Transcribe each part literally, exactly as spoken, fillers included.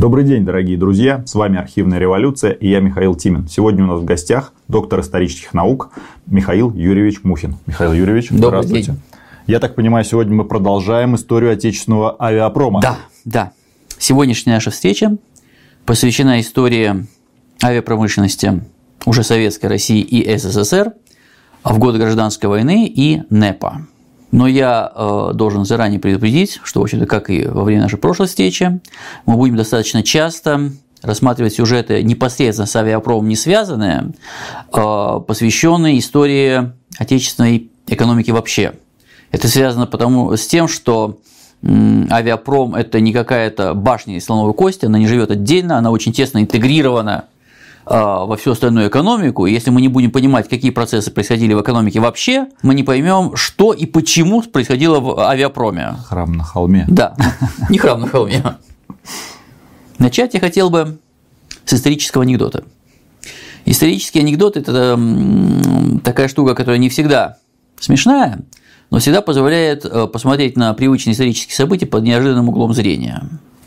Добрый день, дорогие друзья. С вами «Архивная революция» и я, Михаил Тимин. Сегодня у нас в гостях доктор исторических наук Михаил Юрьевич Мухин. Михаил Юрьевич, Добрый здравствуйте. День. Я так понимаю, сегодня мы продолжаем историю отечественного авиапрома. Да, да. Сегодняшняя наша встреча посвящена истории авиапромышленности уже Советской России и СССР в годы Гражданской войны и НЭПа. Но я э, должен заранее предупредить, что, в общем-то, как и во время нашей прошлой встречи, мы будем достаточно часто рассматривать сюжеты непосредственно с авиапромом не связанные, э, посвященные истории отечественной экономики вообще. Это связано потому, с тем, что м, авиапром – это не какая-то башня из слоновой кости, она не живет отдельно, она очень тесно интегрирована во всю остальную экономику. И если мы не будем понимать, какие процессы происходили в экономике вообще, мы не поймем, что и почему происходило в авиапроме. Храм на холме. Да, не храм на холме. Начать я хотел бы с исторического анекдота. Исторический анекдот – это такая штука, которая не всегда смешная, но всегда позволяет посмотреть на привычные исторические события под неожиданным углом зрения.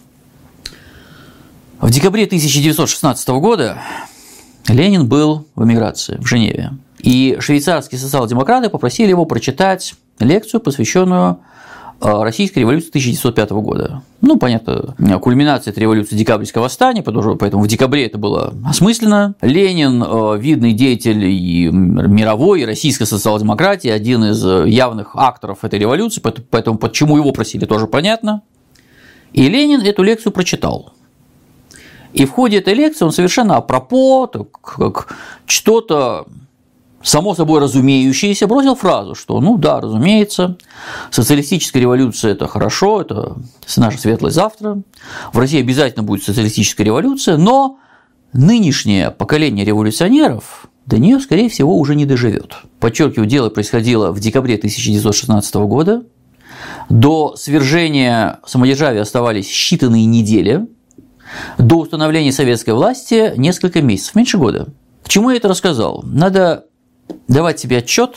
В декабре тысяча девятьсот шестнадцатого года Ленин был в эмиграции в Женеве, и швейцарские социал-демократы попросили его прочитать лекцию, посвященную российской революции тысяча девятьсот пятого года. Ну, понятно, кульминация этой революции — Декабрьское восстание, поэтому в декабре это было осмысленно. Ленин – видный деятель и мировой, и российской социал-демократии, один из явных акторов этой революции, поэтому почему его просили, тоже понятно. И Ленин эту лекцию прочитал. И в ходе этой лекции он совершенно апропо, как что-то само собой разумеющееся, бросил фразу, что, ну да, разумеется, социалистическая революция – это хорошо, это наше светлое завтра, в России обязательно будет социалистическая революция, но нынешнее поколение революционеров до нее, скорее всего, уже не доживет. Подчеркиваю, дело происходило в декабре тысяча девятьсот шестнадцатого года, до свержения самодержавия оставались считанные недели, до установления советской власти несколько месяцев, меньше года. К чему я это рассказал? Надо давать себе отчет,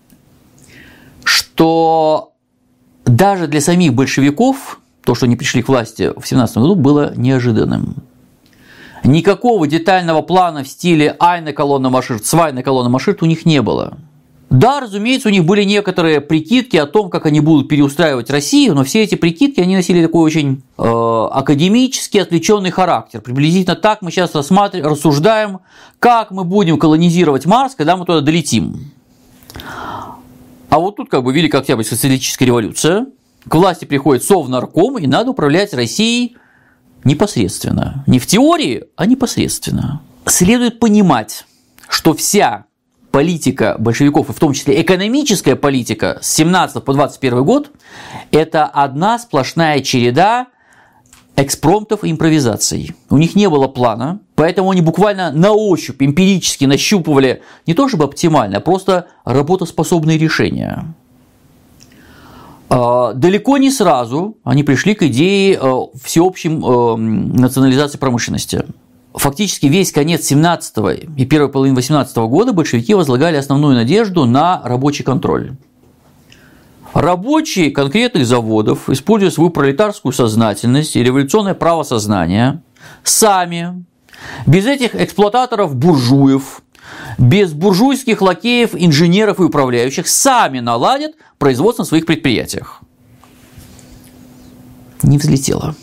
что даже для самих большевиков то, что они пришли к власти в семнадцатом году, было неожиданным. Никакого детального плана в стиле «Айна колонна марширт», «Свайна колонна марширт» у них не было. Да, разумеется, у них были некоторые прикидки о том, как они будут переустраивать Россию, но все эти прикидки, они носили такой очень э, академический, отвлеченный характер. Приблизительно так мы сейчас рассматриваем, рассуждаем, как мы будем колонизировать Марс, когда мы туда долетим. А вот тут как бы Великая Октябрьская социалистическая революция, к власти приходит Совнарком, и надо управлять Россией непосредственно. Не в теории, а непосредственно. Следует понимать, что вся политика большевиков, и в том числе экономическая политика с семнадцатого по двадцать первый год – это одна сплошная череда экспромтов и импровизаций. У них не было плана, поэтому они буквально на ощупь, эмпирически нащупывали не то чтобы оптимально, а просто работоспособные решения. Далеко не сразу они пришли к идее всеобщей национализации промышленности. Фактически весь конец семнадцатого и первой половины восемнадцатого года большевики возлагали основную надежду на рабочий контроль. Рабочие конкретных заводов, используя свою пролетарскую сознательность и революционное правосознание, сами, без этих эксплуататоров-буржуев, без буржуйских лакеев, инженеров и управляющих, сами наладят производство на своих предприятиях. Не взлетело.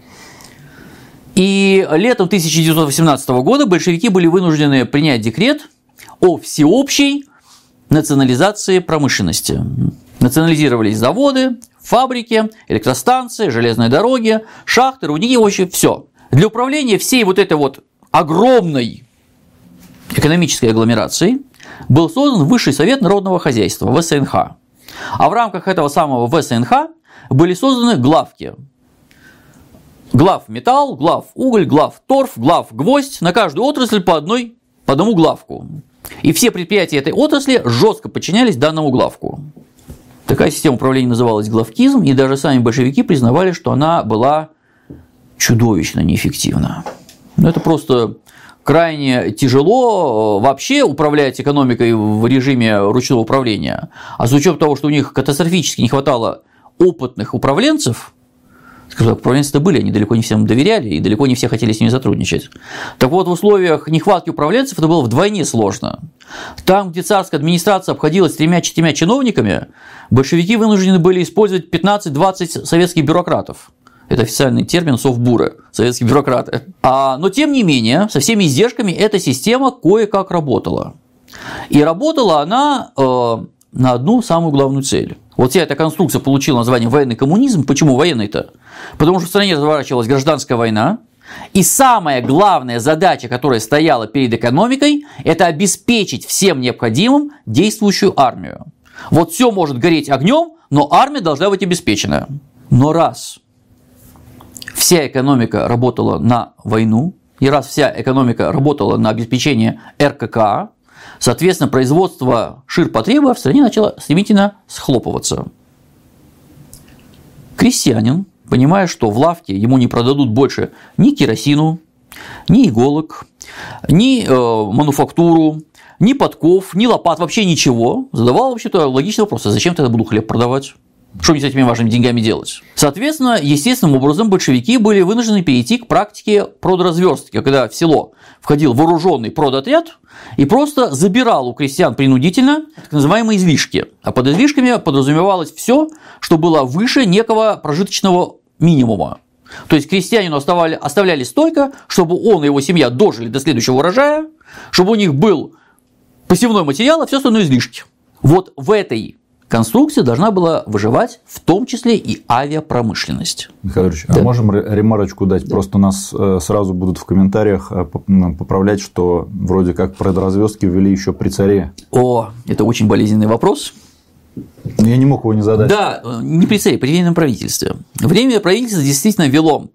И летом тысяча девятьсот восемнадцатого года большевики были вынуждены принять декрет о всеобщей национализации промышленности. Национализировались заводы, фабрики, электростанции, железные дороги, шахты, рудники, вообще все. Для управления всей вот этой вот огромной экономической агломерацией был создан Высший совет народного хозяйства, вэ эс эн ха. А в рамках этого самого вэ эс эн ха были созданы главки. Глав металл, глав уголь, глав торф, глав гвоздь, на каждую отрасль по одной, по одному главку. И все предприятия этой отрасли жестко подчинялись данному главку. Такая система управления называлась главкизм, и даже сами большевики признавали, что она была чудовищно неэффективна. Но это просто крайне тяжело вообще управлять экономикой в режиме ручного управления. А с учетом того, что у них катастрофически не хватало опытных управленцев, Управленцы-то были, они далеко не всем доверяли, и далеко не все хотели с ними сотрудничать. Так вот, в условиях нехватки управленцев это было вдвойне сложно. Там, где царская администрация обходилась тремя-четырьмя чиновниками, большевики вынуждены были использовать пятнадцать-двадцать советских бюрократов. Это официальный термин совбуры, советские бюрократы. А, но, тем не менее, со всеми издержками эта система кое-как работала. И работала она э, на одну самую главную цель. Вот вся эта конструкция получила название военный коммунизм. Почему военный-то? Потому что в стране разворачивалась гражданская война, и самая главная задача, которая стояла перед экономикой, это обеспечить всем необходимым действующую армию. Вот все может гореть огнем, но армия должна быть обеспечена. Но раз вся экономика работала на войну, и раз вся экономика работала на обеспечение эр ка ка, соответственно, производство ширпотреба в стране начало стремительно схлопываться. Крестьянин, понимая, что в лавке ему не продадут больше ни керосину, ни иголок, ни э, мануфактуру, ни подков, ни лопат, вообще ничего, задавал вообще-то логичный вопрос: а зачем тогда буду хлеб продавать? Что мне с этими важными деньгами делать? Соответственно, естественным образом большевики были вынуждены перейти к практике продразверстки, когда в село входил вооруженный продотряд и просто забирал у крестьян принудительно так называемые излишки. А под излишками подразумевалось все, что было выше некого прожиточного минимума. То есть крестьянину оставляли, оставляли столько, чтобы он и его семья дожили до следующего урожая, чтобы у них был посевной материал, а все остальное излишки. Вот в этой конструкция должна была выживать в том числе и авиапромышленность. Михаил Юрьевич, да. А можем ремарочку дать? Да. Просто нас сразу будут в комментариях поправлять, что вроде как продразверстки ввели еще при царе. О, это очень болезненный вопрос. Я не мог его не задать. Да, не при царе, при временном правительстве. Временное правительство действительно вело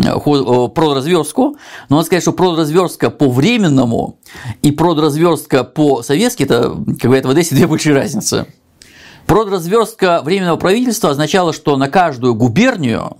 продразверстку, но надо сказать, что продразверстка по временному и продразверстка по советски – это, как говорят в Одессе, две большие разницы. Продразверстка временного правительства означала, что на каждую губернию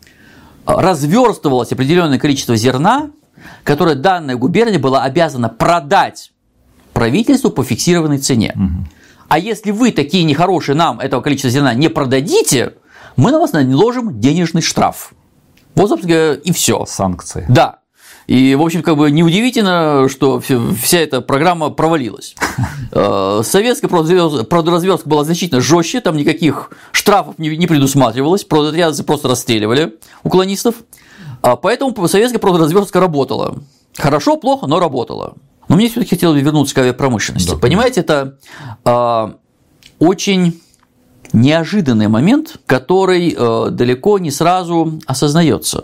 разверстывалось определенное количество зерна, которое данная губерния была обязана продать правительству по фиксированной цене. Угу. А если вы такие нехорошие, нам этого количества зерна не продадите, мы на вас наложим денежный штраф. Вот, собственно говоря, и все. Санкции. Да. И, в общем, как бы неудивительно, что вся эта программа провалилась. Советская продразверстка была значительно жестче, там никаких штрафов не предусматривалось, продотрядцы просто расстреливали уклонистов. Поэтому советская продразверстка работала. Хорошо, плохо, но работала. Но мне все-таки хотелось вернуться к авиапромышленности. Да. Понимаете, это э, очень неожиданный момент, который э, далеко не сразу осознается.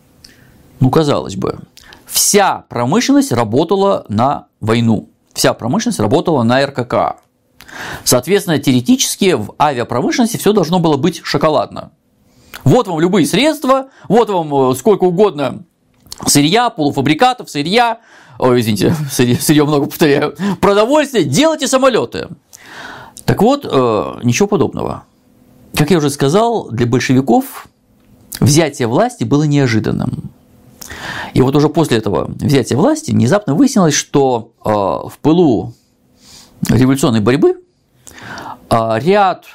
Ну, казалось бы, вся промышленность работала на войну, вся промышленность работала на эр ка ка. Соответственно, теоретически в авиапромышленности все должно было быть шоколадно. Вот вам любые средства, вот вам сколько угодно сырья, полуфабрикатов, сырья, ой, извините, сырье, сырье много повторяю, продовольствие, делайте самолеты. Так вот, ничего подобного. Как я уже сказал, для большевиков взятие власти было неожиданным. И вот уже после этого взятия власти внезапно выяснилось, что в пылу революционной борьбы ряд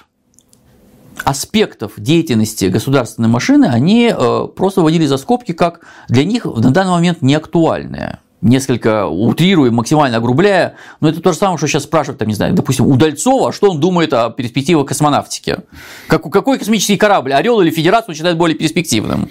аспектов деятельности государственной машины, они просто вводили за скобки как для них на данный момент неактуальные. Несколько утрируя, максимально огрубляя, но это то же самое, что сейчас спрашивают, там, не знаю, допустим, у Дальцова, что он думает о перспективах космонавтики. Как, какой космический корабль, Орел или Федерацию, он считает более перспективным.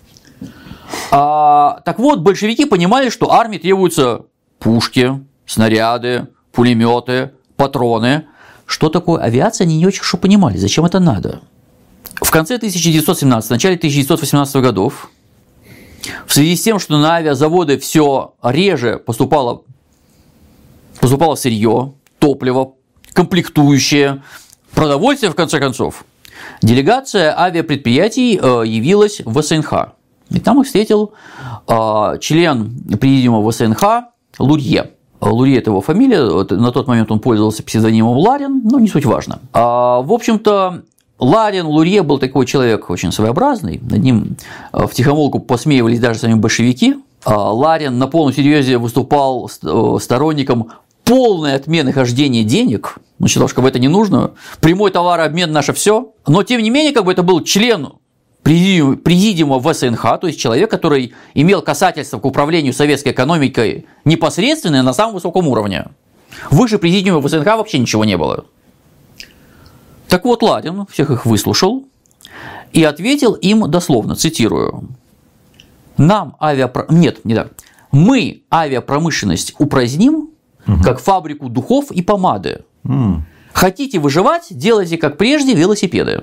А, так вот, большевики понимали, что армии требуются пушки, снаряды, пулеметы, патроны. Что такое авиация, они не очень хорошо понимали, зачем это надо. В конце тысяча девятьсот семнадцатого, начале тысяча девятьсот восемнадцатого годов, в связи с тем, что на авиазаводы все реже поступало, поступало сырье, топливо, комплектующие, продовольствие, в конце концов, делегация авиапредприятий явилась в эс эн ха. И там их встретил член президиума в эс эн ха Лурье. Лурье – это его фамилия, на тот момент он пользовался псевдонимом Ларин, но не суть важно. В общем-то, Ларин, Лурье был такой человек очень своеобразный, над ним втихомолку посмеивались даже сами большевики. Ларин на полном серьезе выступал сторонником полной отмены хождения денег, он считал, что как бы это не нужно, прямой товарообмен – наше все, но тем не менее, как бы это был член президиума ВСНХ, то есть человек, который имел касательство к управлению советской экономикой непосредственно на самом высоком уровне. Выше президиума ВСНХ вообще ничего не было. Так вот, Ладин всех их выслушал и ответил им дословно, цитирую: «Нам авиапро... Нет, не так. Мы авиапромышленность упраздним, угу. как фабрику духов и помады. Угу. Хотите выживать, делайте, как прежде, велосипеды».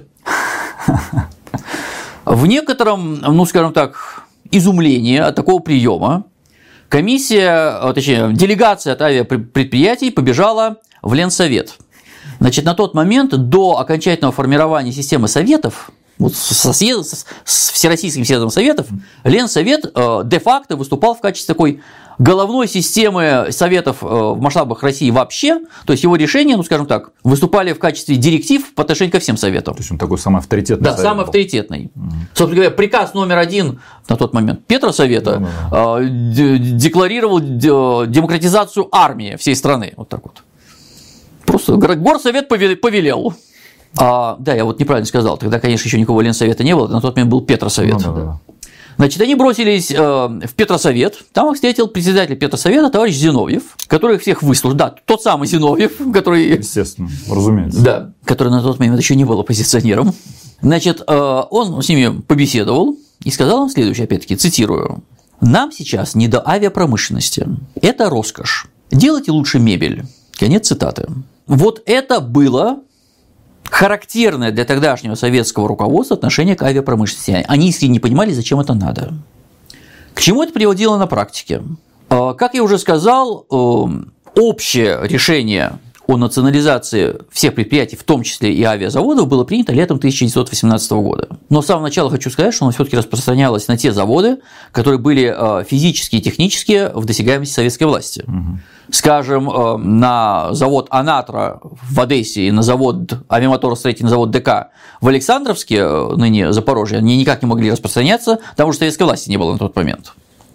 В некотором, ну, скажем так, изумлении от такого приема комиссия, точнее, делегация от авиапредприятий побежала в Ленсовет. Значит, на тот момент, до окончательного формирования системы советов, вот со съезд, с Всероссийским съездом советов, Ленсовет э, де-факто выступал в качестве такой головной системы советов э, в масштабах России вообще, то есть его решения, ну скажем так, выступали в качестве директив по отношению ко всем советам. То есть он такой самый авторитетный. Да, самый был. авторитетный. Угу. Собственно говоря, приказ номер один на тот момент Петросовета да, да, да. Э, декларировал демократизацию армии всей страны. Вот так вот. Просто горсовет повелел. А, да, я вот неправильно сказал. Тогда, конечно, еще никакого Ленсовета не было. На тот момент был Петросовет. Ну, да, да. Значит, они бросились э, в Петросовет. Там их встретил председатель Петросовета, товарищ Зиновьев, который всех выслушал. Да, тот самый Зиновьев, который. Естественно, разумеется. Да, который на тот момент еще не был оппозиционером. Значит, э, он с ними побеседовал и сказал им следующее, опять-таки, цитирую: «Нам сейчас не до авиапромышленности. Это роскошь. Делайте лучше мебель». Конец цитаты. Вот это было характерное для тогдашнего советского руководства отношение к авиапромышленности. Они искренне не понимали, зачем это надо. К чему это приводило на практике? Как я уже сказал, общее решение о национализации всех предприятий, в том числе и авиазаводов, было принято летом тысяча девятьсот восемнадцатого года. Но с самого начала хочу сказать, что оно все-таки распространялось на те заводы, которые были физически и технически в досягаемости советской власти. Угу. Скажем, на завод «Анатра» в Одессе и на завод авиамоторостроительный завод ДК в Александровске, ныне Запорожье, они никак не могли распространяться, потому что советской власти не было на тот момент.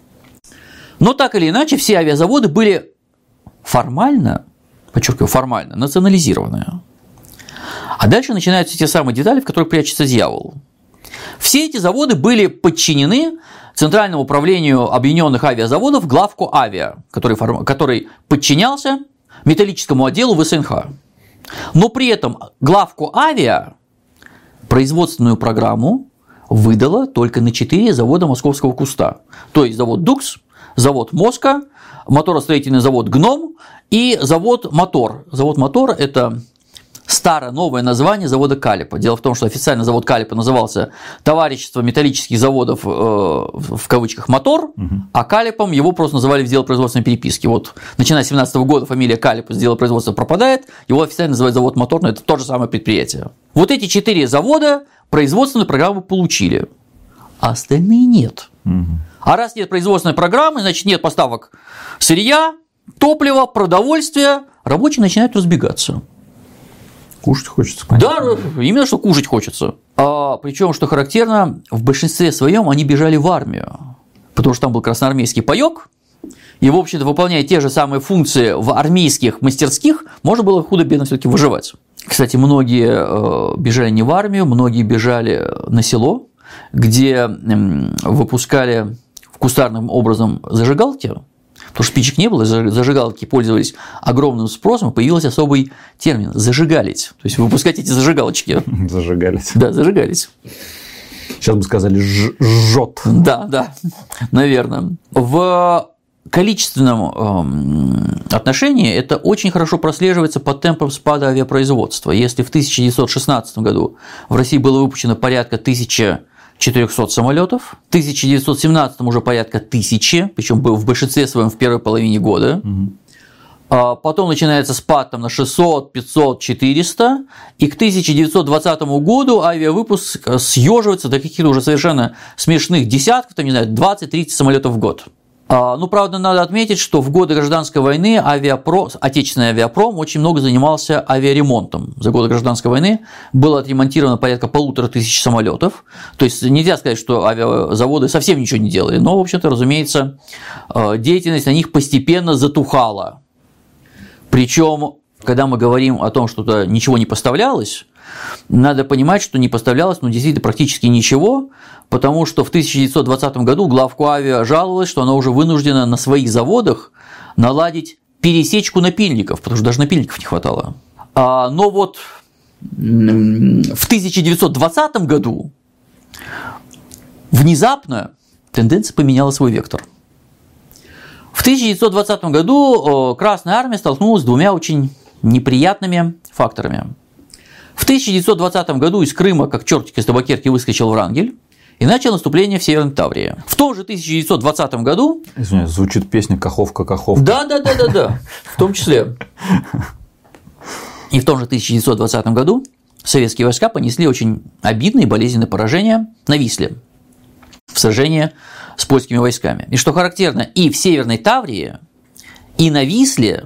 Но так или иначе, все авиазаводы были формально, подчеркиваю, формально национализированные. А дальше начинаются те самые детали, в которых прячется дьявол. Все эти заводы были подчинены Центральному управлению объединенных авиазаводов главку авиа, который, который подчинялся металлическому отделу ВСНХ. Но при этом главку авиа производственную программу выдала только на четыре завода московского куста. То есть завод «Дукс», завод «Моска», моторостроительный завод «Гном» и завод «Мотор». Завод «Мотор» – это старое новое название завода Калипа. Дело в том, что официально завод Калипа назывался «Товарищество металлических заводов» в кавычках «Мотор», угу. а Калипом его просто называли в делопроизводственной переписке. Вот, начиная с семнадцатого года фамилия Калипа с делопроизводства пропадает, его официально называют завод «Мотор», но это то же самое предприятие. Вот эти четыре завода производственную программу получили, а остальные нет. Угу. А раз нет производственной программы, значит нет поставок сырья, топлива, продовольствия, рабочие начинают разбегаться. Кушать хочется, понятно. Да, именно что кушать хочется. А, причем, что характерно, в большинстве своем они бежали в армию, потому что там был красноармейский паёк, и, в общем-то, выполняя те же самые функции в армейских мастерских, можно было худо-бедно все-таки выживать. Кстати, многие бежали не в армию, многие бежали на село, где выпускали кустарным образом зажигалки. Потому что спичек не было, зажигалки пользовались огромным спросом, появился особый термин – зажигалить. То есть выпускать эти зажигалочки. Зажигалить. Да, зажигались. Сейчас бы сказали «жжёт». Да, да, наверное. В количественном отношении это очень хорошо прослеживается по темпам спада авиапроизводства. Если в тысяча девятьсот шестнадцатом году в России было выпущено порядка тысячи четырёхсот самолетов, в тысяча девятьсот семнадцатом уже порядка тысячи, причем в большинстве своем в первой половине года. Угу. Потом начинается спад там, на шестьсот, пятьсот, четыреста, и к тысяча девятьсот двадцатому году авиавыпуск съеживается до каких-то уже совершенно смешных десятков, там, не знаю, двадцать-тридцать самолетов в год. Ну, правда, надо отметить, что в годы гражданской войны авиапром, отечественный авиапром очень много занимался авиаремонтом. За годы гражданской войны было отремонтировано порядка полутора тысяч самолетов. То есть нельзя сказать, что авиазаводы совсем ничего не делали, но, в общем-то, разумеется, деятельность на них постепенно затухала. Причем, когда мы говорим о том, что туда ничего не поставлялось, надо понимать, что не поставлялось, ну, действительно, практически ничего, потому что в тысяча девятьсот двадцатом году главку авиа жаловалась, что она уже вынуждена на своих заводах наладить пересечку напильников, потому что даже напильников не хватало. А, но вот в тысяча девятьсот двадцатом году внезапно тенденция поменяла свой вектор. В тысяча девятьсот двадцатом году Красная Армия столкнулась с двумя очень неприятными факторами. В тысяча девятьсот двадцатом году из Крыма, как чертик из табакерки, выскочил Врангель и начал наступление в Северной Таврии. В том же тысяча девятьсот двадцатом году... Извиняюсь, звучит песня «Каховка, Каховка». Да-да-да-да-да, в том числе. И в том же тысяча девятьсот двадцатом году советские войска понесли очень обидные и болезненные поражения на Висле в сражении с польскими войсками. И что характерно, и в Северной Таврии, и на Висле,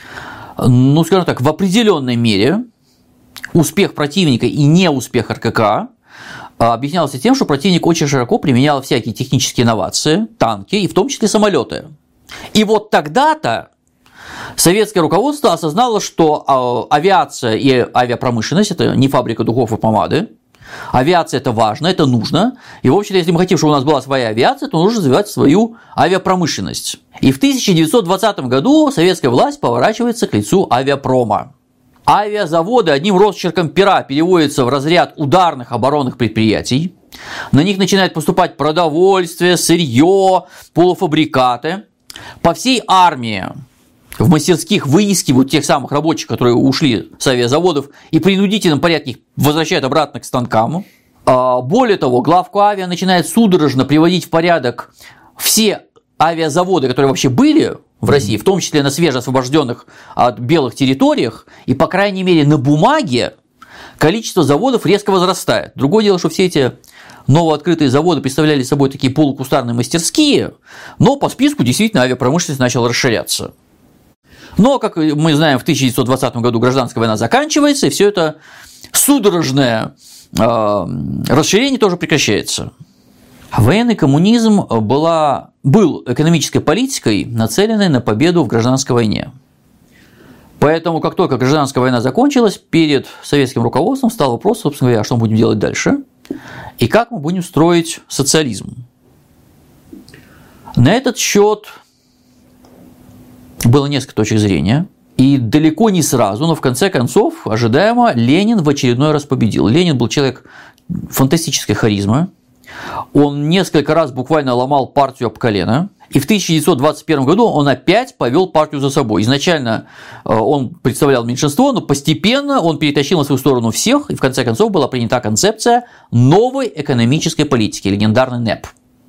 ну, скажем так, в определенной мере успех противника и неуспех эр ка ка объяснялся тем, что противник очень широко применял всякие технические инновации, танки и в том числе самолеты. И вот тогда-то советское руководство осознало, что авиация и авиапромышленность – это не фабрика духов и помады. Авиация – это важно, это нужно. И, в общем-то, если мы хотим, чтобы у нас была своя авиация, то нужно развивать свою авиапромышленность. И в тысяча девятьсот двадцатом году советская власть поворачивается к лицу авиапрома. Авиазаводы одним росчерком пера переводятся в разряд ударных оборонных предприятий. На них начинает поступать продовольствие, сырье, полуфабрикаты. По всей армии в мастерских выискивают тех самых рабочих, которые ушли с авиазаводов, и в принудительном порядке их возвращают обратно к станкам. Более того, главку авиа начинает судорожно приводить в порядок все авиазаводы, которые вообще были в России, в том числе на свежеосвобожденных от белых территориях, и, по крайней мере, на бумаге количество заводов резко возрастает. Другое дело, что все эти новооткрытые заводы представляли собой такие полукустарные мастерские, но по списку действительно авиапромышленность начала расширяться. Но, как мы знаем, в тысяча девятьсот двадцатом году гражданская война заканчивается, и все это судорожное э, расширение тоже прекращается. Военный коммунизм была, был экономической политикой, нацеленной на победу в гражданской войне. Поэтому, как только гражданская война закончилась, перед советским руководством встал вопрос, собственно говоря, что мы будем делать дальше, и как мы будем строить социализм. На этот счет было несколько точек зрения, и далеко не сразу, но в конце концов, ожидаемо, Ленин в очередной раз победил. Ленин был человек фантастической харизмы, он несколько раз буквально ломал партию об колено, и в тысяча девятьсот двадцать первом году он опять повел партию за собой. Изначально он представлял меньшинство, но постепенно он перетащил на свою сторону всех, и в конце концов была принята концепция новой экономической политики, легендарный НЭП.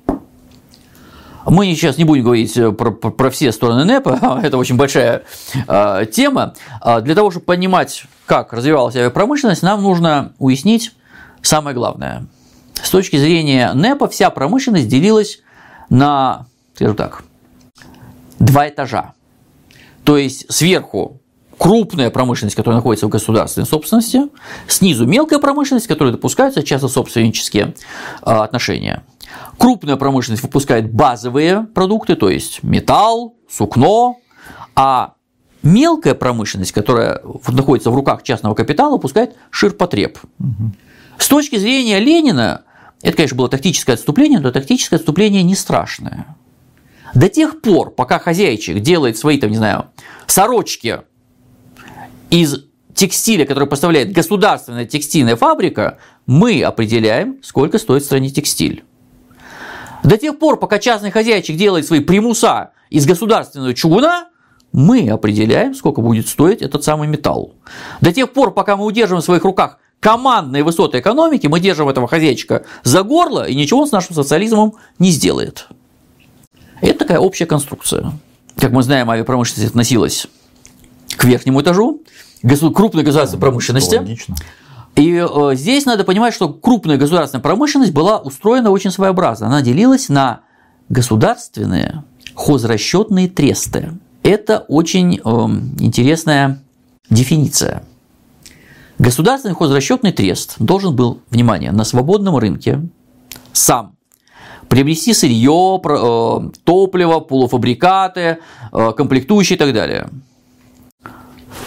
Мы сейчас не будем говорить про, про, про все стороны НЭПа, это очень большая э, тема. Для того, чтобы понимать, как развивалась авиапромышленность, нам нужно уяснить самое главное. С точки зрения НЭПа вся промышленность делилась на, скажем так, два этажа. То есть сверху крупная промышленность, которая находится в государственной собственности, снизу мелкая промышленность, которая допускаются часто собственнические отношения. Крупная промышленность выпускает базовые продукты, то есть металл, сукно, а мелкая промышленность, которая находится в руках частного капитала, выпускает ширпотреб. Угу. С точки зрения Ленина, это, конечно, было тактическое отступление, но тактическое отступление не страшное. До тех пор, пока хозяйчик делает свои, там, не знаю, сорочки из текстиля, который поставляет государственная текстильная фабрика, мы определяем, сколько стоит в стране текстиль. До тех пор, пока частный хозяйчик делает свои примуса из государственного чугуна, мы определяем, сколько будет стоить этот самый металл. До тех пор, пока мы удерживаем в своих руках командные высоты экономики, мы держим этого хозяйчика за горло, и ничего он с нашим социализмом не сделает. Это такая общая конструкция. Как мы знаем, авиапромышленность относилась к верхнему этажу крупной государственной промышленности. Логично. И здесь надо понимать, что крупная государственная промышленность была устроена очень своеобразно. Она делилась на государственные хозрасчетные тресты. Это очень э, интересная дефиниция. Государственный хозрасчетный трест должен был, внимание, на свободном рынке сам приобрести сырье, топливо, полуфабрикаты, комплектующие и так далее.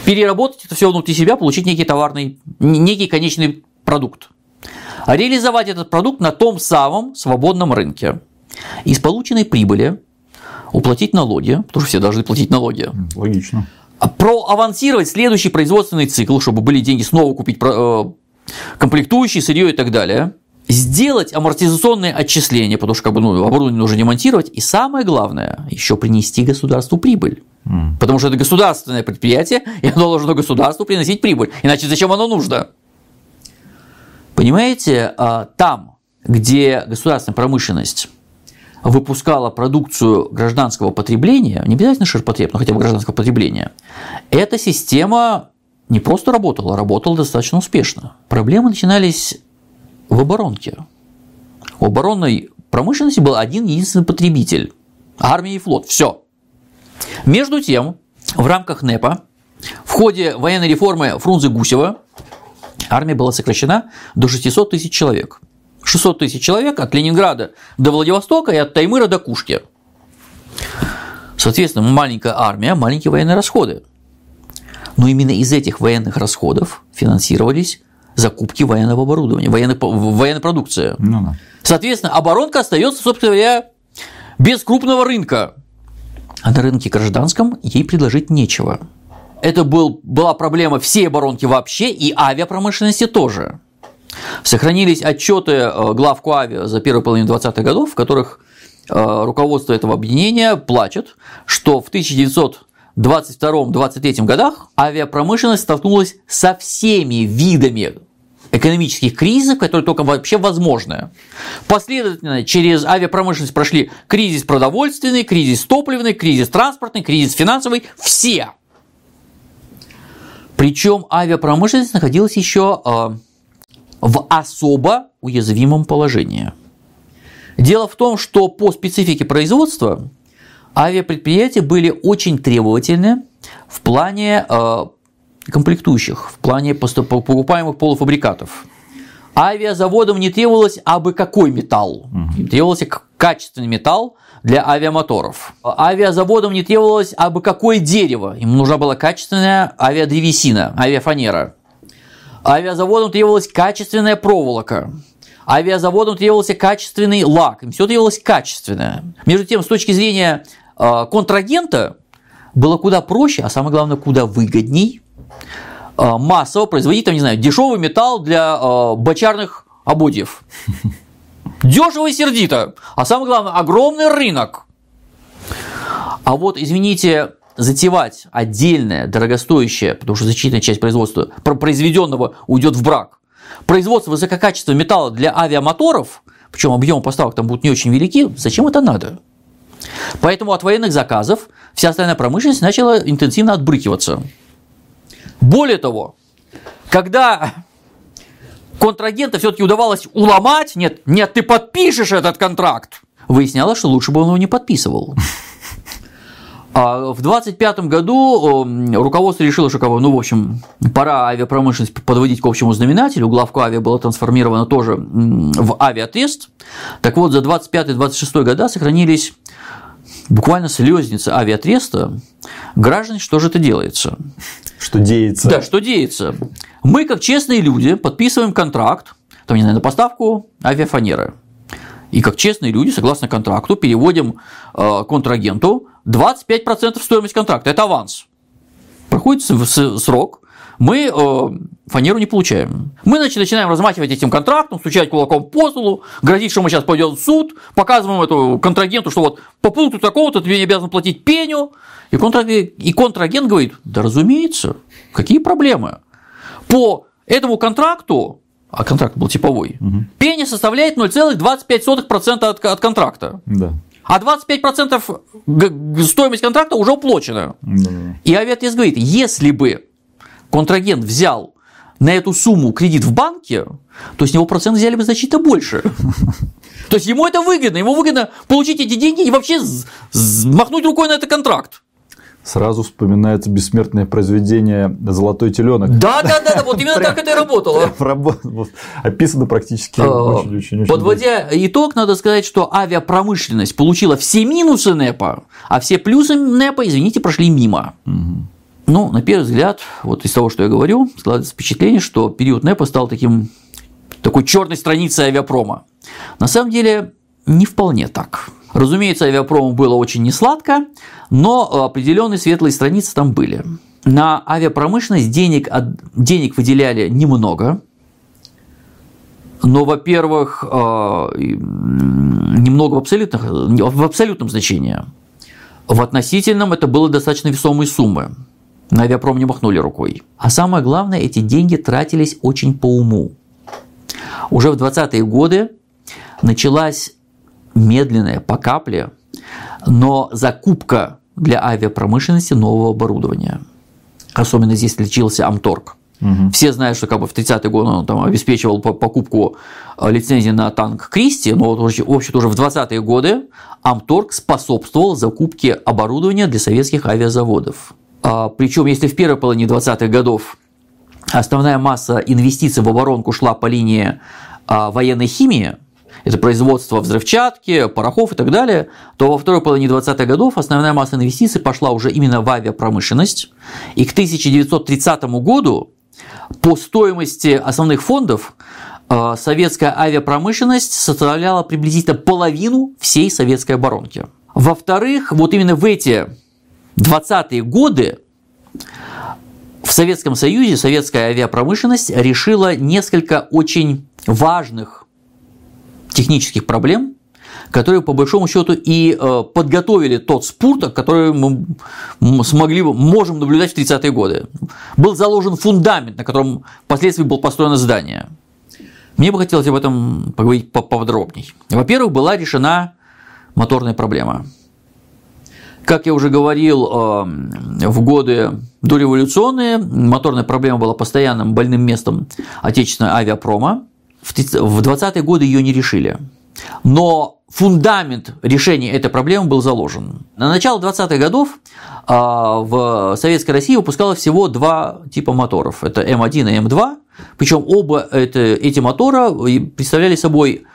переработать это все внутри себя, получить некий товарный, некий конечный продукт. А реализовать этот продукт на том самом свободном рынке. Из полученной прибыли уплатить налоги, потому что все должны платить налоги. Логично. Проавансировать следующий производственный цикл, чтобы были деньги снова купить комплектующие, сырье и так далее. Сделать амортизационные отчисления, потому что как бы, ну, оборудование нужно демонтировать. И самое главное, еще принести государству прибыль. Mm. Потому что это государственное предприятие, и оно должно государству приносить прибыль. Иначе зачем оно нужно? Понимаете, там, где государственная промышленность выпускала продукцию гражданского потребления, не обязательно ширпотреб, но хотя бы гражданского потребления, эта система не просто работала, а работала достаточно успешно. Проблемы начинались в оборонке. У оборонной промышленности был один единственный потребитель – армия и флот. Все. Между тем, в рамках НЭПа, в ходе военной реформы Фрунзе-Гусева, армия была сокращена до шестисот тысяч человек. шестьсот тысяч человек от Ленинграда до Владивостока и от Таймыра до Кушки. Соответственно, маленькая армия, маленькие военные расходы. Но именно из этих военных расходов финансировались закупки военного оборудования, военной, военной продукции. Ну, да. Соответственно, оборонка остается, собственно говоря, без крупного рынка. А на рынке гражданском ей предложить нечего. Это был, была проблема всей оборонки вообще и авиапромышленности тоже. Сохранились отчеты главку авиа за первую половину двадцатых годов, в которых руководство этого объединения плачет, что в тысяча девятьсот двадцать втором — двадцать третьем годах авиапромышленность столкнулась со всеми видами экономических кризисов, которые только вообще возможны. Последовательно через авиапромышленность прошли кризис продовольственный, кризис топливный, кризис транспортный, кризис финансовый – все. Причем авиапромышленность находилась еще в особо уязвимом положении. Дело в том, что по специфике производства авиапредприятия были очень требовательны в плане комплектующих, в плане покупаемых полуфабрикатов. Авиазаводам не требовалось абы какой металл, им требовался качественный металл для авиамоторов. Авиазаводам не требовалось абы какое дерево, им нужна была качественная авиадревесина, авиафанера. Авиазаводам требовалась качественная проволока. Авиазаводам требовался качественный лак, им все требовалось качественное. Между тем, с точки зрения контрагента, было куда проще, а самое главное, куда выгодней массово производить, там, не знаю, дешевый металл для бочарных ободьев. Дешево и сердито, а самое главное, огромный рынок. А вот, извините, затевать отдельное, дорогостоящее, потому что значительная часть производства произведенного уйдет в брак, производство высококачественного металла для авиамоторов, причем объемы поставок там будут не очень велики, зачем это надо? Поэтому от военных заказов вся остальная промышленность начала интенсивно отбрыкиваться. Более того, когда контрагента все-таки удавалось уломать, нет, нет, ты подпишешь этот контракт, выяснялось, что лучше бы он его не подписывал. А в двадцать пятом году руководство решило, что, ну, в общем, пора авиапромышленность подводить к общему знаменателю. Главку авиа было трансформировано тоже в авиатрест. Так вот, за двадцать пятый — двадцать шестой года сохранились буквально слезницы авиатреста. Граждане, что же это делается? Что деется? Да, что деется. Мы, как честные люди, подписываем контракт, там, не знаю, на поставку авиафанеры. И как честные люди, согласно контракту, переводим э, контрагенту двадцать пять процентов стоимости контракта. Это аванс. Проходит срок, мы э, фанеру не получаем. Мы значит, начинаем размахивать этим контрактом, стучать кулаком по столу, грозить, что мы сейчас пойдем в суд, показываем этому контрагенту, что вот по пункту такого-то ты не обязан платить пеню. И контрагент, и контрагент говорит: да разумеется, какие проблемы? По этому контракту, а контракт был типовой, угу. пеня составляет ноль целых двадцать пять сотых процента от, от контракта. Да. А двадцать пять процентов стоимость контракта уже уплачена. Да. И авиатрест говорит: если бы контрагент взял на эту сумму кредит в банке, то с него процент взяли бы значительно больше. То есть ему это выгодно, ему выгодно получить эти деньги и вообще махнуть рукой на этот контракт. Сразу вспоминается бессмертное произведение «Золотой теленок». Да, да, да, вот именно так это и работало. Описано практически очень-очень. Подводя итог, надо сказать, что авиапромышленность получила все минусы НЭПа, а все плюсы НЭПа, извините, прошли мимо. Ну, на первый взгляд, вот из того, что я говорю, складывается впечатление, что период НЭПа стал таким, такой черной страницей авиапрома. На самом деле, не вполне так. Разумеется, авиапрому было очень несладко, но определенные светлые страницы там были. На авиапромышленность денег, денег выделяли немного, но, во-первых, немного в абсолютном, в абсолютном значении. В относительном это было достаточно весомые суммы. На авиапром не махнули рукой. А самое главное, эти деньги тратились очень по уму. Уже в двадцатые годы началась медленная, по капле, но закупка для авиапромышленности нового оборудования. Особенно здесь отличился Амторг. Угу. Все знают, что как бы в тридцатые годы он там обеспечивал покупку лицензии на танк Кристи, но вот, в общем-то уже в двадцатые годы Амторг способствовал закупке оборудования для советских авиазаводов. Причем, если в первой половине двадцатых годов основная масса инвестиций в оборонку шла по линии военной химии, это производство взрывчатки, порохов и так далее, то во второй половине двадцатых годов основная масса инвестиций пошла уже именно в авиапромышленность. И к тысяча девятьсот тридцатому году по стоимости основных фондов советская авиапромышленность составляла приблизительно половину всей советской оборонки. Во-вторых, вот именно в эти двадцатые годы в Советском Союзе советская авиапромышленность решила несколько очень важных технических проблем, которые по большому счету и подготовили тот спорт, который мы смогли, можем наблюдать в тридцатые годы. Был заложен фундамент, на котором впоследствии было построено здание. Мне бы хотелось об этом поговорить поподробней. Во-первых, была решена моторная проблема. Как я уже говорил, в годы дореволюционные моторная проблема была постоянным больным местом отечественного авиапрома. В двадцатые годы ее не решили. Но фундамент решения этой проблемы был заложен. На начало двадцатых годов в Советской России выпускалось всего два типа моторов. Это эм один и эм два. Причем оба это, эти мотора представляли собой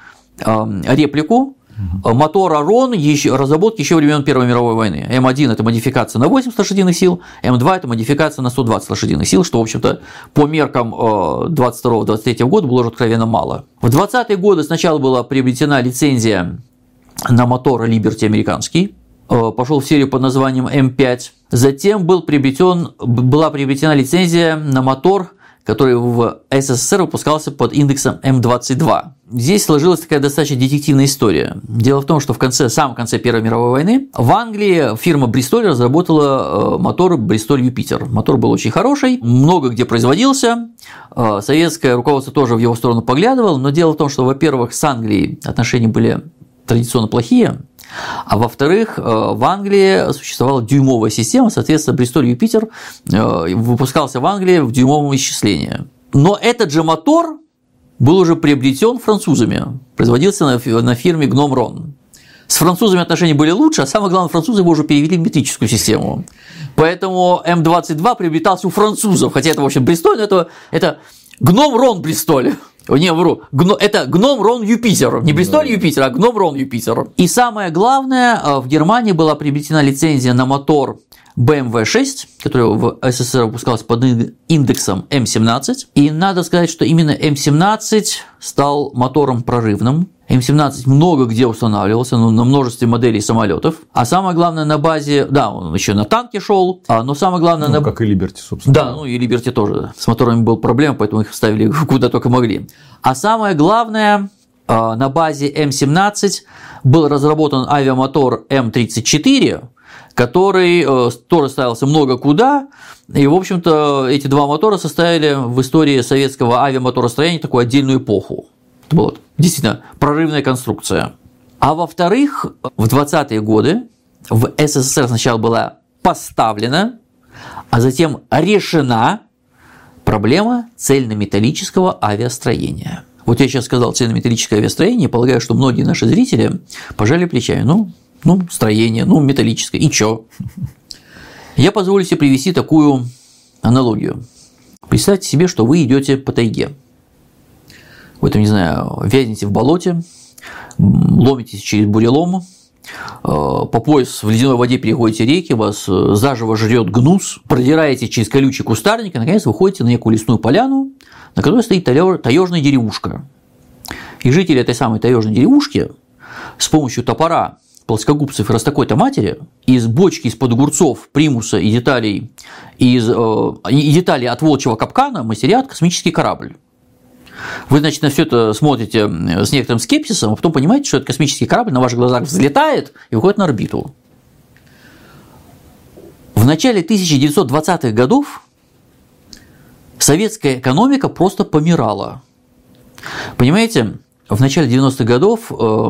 реплику мотора РОН еще, разработки еще времен Первой мировой войны. эм один – это модификация на восемьдесят лошадиных сил, эм два – это модификация на сто двадцать лошадиных сил, что, в общем-то, по меркам двадцать второго - двадцать третьего года было уже откровенно мало. В двадцатые годы сначала была приобретена лицензия на мотор Liberty американский, пошел в серию под названием эм пять, затем был приобретен, была приобретена лицензия на мотор, который в СССР выпускался под индексом эм двадцать два. Здесь сложилась такая достаточно детективная история. Дело в том, что в конце, в самом конце Первой мировой войны в Англии фирма Бристоль разработала мотор Бристоль Юпитер. Мотор был очень хороший, много где производился, советское руководство тоже в его сторону поглядывало, но дело в том, что, во-первых, с Англией отношения были традиционно плохие, а во-вторых, в Англии существовала дюймовая система, соответственно, Бристоль Юпитер выпускался в Англии в дюймовом исчислении. Но этот же мотор был уже приобретен французами, производился на фирме Гном Рон. С французами отношения были лучше, а самое главное, французы его уже перевели в метрическую систему. Поэтому эм двадцать два приобретался у французов, хотя это, в общем, Бристоль, но это, это Гном Рон Бристоль. Не, вру. Это Гном Рон Юпитер. Не Бристоль Юпитер, а Гном Рон Юпитер. И самое главное, в Германии была приобретена лицензия на мотор бэ эм вэ шесть, который в СССР выпускался под индексом эм семнадцать. И надо сказать, что именно эм семнадцать стал мотором прорывным. эм семнадцать много где устанавливался, ну, на множестве моделей самолетов. А самое главное, на базе, да, он еще на танке шел, но самое главное, ну, на... как и Liberty, собственно. Да, ну и Liberty тоже. С моторами была проблема, поэтому их ставили куда только могли. А самое главное, на базе эм семнадцать был разработан авиамотор эм тридцать четыре, который тоже ставился много куда, и, в общем-то, эти два мотора составили в истории советского авиамоторостроения такую отдельную эпоху. Это была действительно прорывная конструкция. А во-вторых, в двадцатые годы в СССР сначала была поставлена, а затем решена проблема цельнометаллического авиастроения. Вот я сейчас сказал цельнометаллическое авиастроение, полагаю, что многие наши зрители пожали плечами. Ну, ну строение, ну, металлическое, и чё? Я позволю себе привести такую аналогию. Представьте себе, что вы идете по тайге. Вы там, не знаю, вязнете в болоте, ломитесь через бурелом, по пояс в ледяной воде переходите реки, вас заживо жрет гнус, продираете через колючий кустарник и, наконец, выходите на некую лесную поляну, на которой стоит таежная деревушка. И жители этой самой таежной деревушки с помощью топора, плоскогубцев и растакой-то матери из бочки из-под огурцов, примуса и деталей, из, э, и деталей от волчьего капкана мастерят космический корабль. Вы, значит, на все это смотрите с некоторым скепсисом, а потом понимаете, что этот космический корабль на ваших глазах взлетает и выходит на орбиту. В начале тысяча девятьсот двадцатых годов советская экономика просто помирала. Понимаете, в начале девяностых годов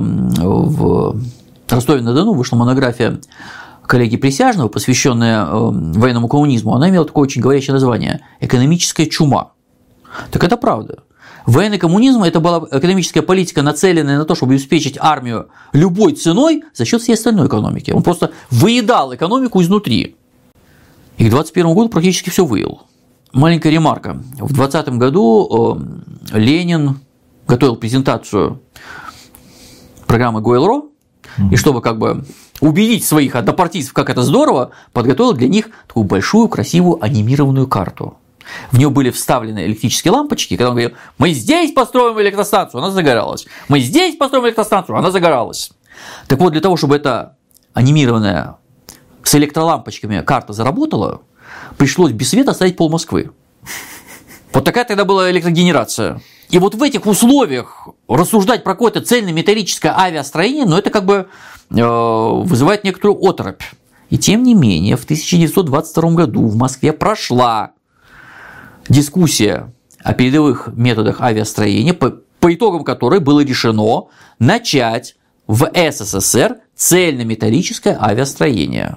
в Ростове-на-Дону вышла монография коллеги Присяжного, посвященная военному коммунизму. Она имела такое очень говорящее название «Экономическая чума». Так это правда. Военный коммунизм – это была экономическая политика, нацеленная на то, чтобы обеспечить армию любой ценой за счет всей остальной экономики. Он просто выедал экономику изнутри. И к двадцать первому году практически все выел. Маленькая ремарка. В двадцатом году Ленин готовил презентацию программы Гойл-Ро, и чтобы как бы убедить своих однопартийцев, как это здорово, подготовил для них такую большую, красивую анимированную карту. В нее были вставлены электрические лампочки, когда он говорил: мы здесь построим электростанцию, она загоралась, мы здесь построим электростанцию, она загоралась. Так вот, для того, чтобы эта анимированная с электролампочками карта заработала, пришлось без света оставить пол Москвы. Вот такая тогда была электрогенерация. И вот в этих условиях рассуждать про какое-то цельнометаллическое авиастроение, ну, это как бы э, вызывает некоторую оторопь. И тем не менее, в тысяча девятьсот двадцать втором году в Москве прошла дискуссия о передовых методах авиастроения, по, по итогам которой было решено начать в СССР цельнометаллическое авиастроение.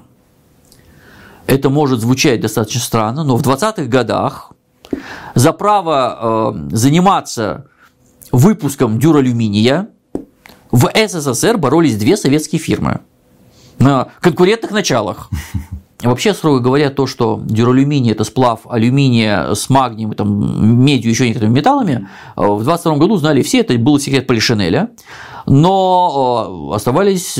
Это может звучать достаточно странно, но в двадцатых годах за право э, заниматься выпуском дюралюминия в СССР боролись две советские фирмы на конкурентных началах. Вообще, строго говоря, то, что дюралюминий – это сплав алюминия с магнием, там, медью и еще некоторыми металлами, в двадцать втором году знали все, это был секрет Полишинеля, но оставались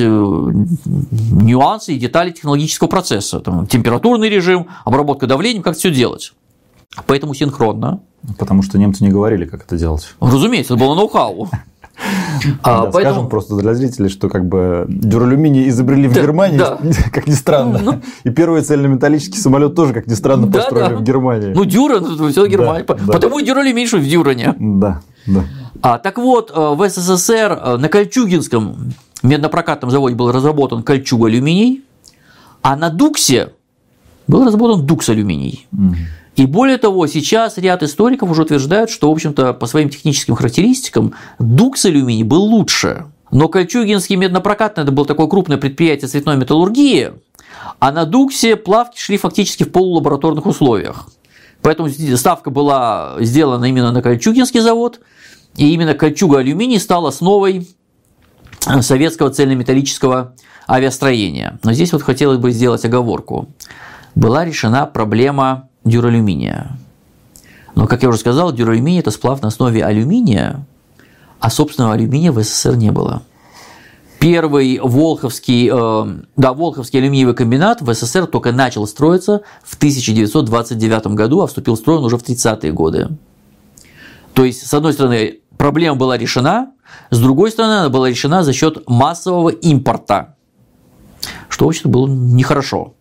нюансы и детали технологического процесса, там, температурный режим, обработка давлением, как все делать. Поэтому синхронно. Потому что немцы не говорили, как это делать. Разумеется, это было ноу-хау. А, да, поэтому... Скажем просто для зрителей, что как бы дюралюминий изобрели в да, Германии, да. Как ни странно. Ну, и первый цельнометаллический самолет тоже, как ни странно, да, построили да. в Германии. Ну, дюра, ну, все Германия. Да, потому и дюралюминий, что в Дюране. Да, да. А, так вот, в СССР на Кольчугинском меднопрокатном заводе был разработан кольчуг-алюминий, а на Дуксе был разработан дукс-алюминий. Угу. И более того, сейчас ряд историков уже утверждают, что, в общем-то, по своим техническим характеристикам дукс-алюминий был лучше. Но Кольчугинский меднопрокатный – это было такое крупное предприятие цветной металлургии, а на Дуксе плавки шли фактически в полулабораторных условиях. Поэтому ставка была сделана именно на Кольчугинский завод, и именно кольчуга-алюминий стал основой советского цельнометаллического авиастроения. Но здесь вот хотелось бы сделать оговорку. Была решена проблема дюралюминия. Но, как я уже сказал, дюралюминий – это сплав на основе алюминия, а собственного алюминия в СССР не было. Первый Волховский, э, да, Волховский алюминиевый комбинат в СССР только начал строиться в тысяча девятьсот двадцать девятом году, а вступил в строй он уже в тридцатые годы. То есть, с одной стороны, проблема была решена, с другой стороны, она была решена за счет массового импорта, что, в общем-то, было нехорошо.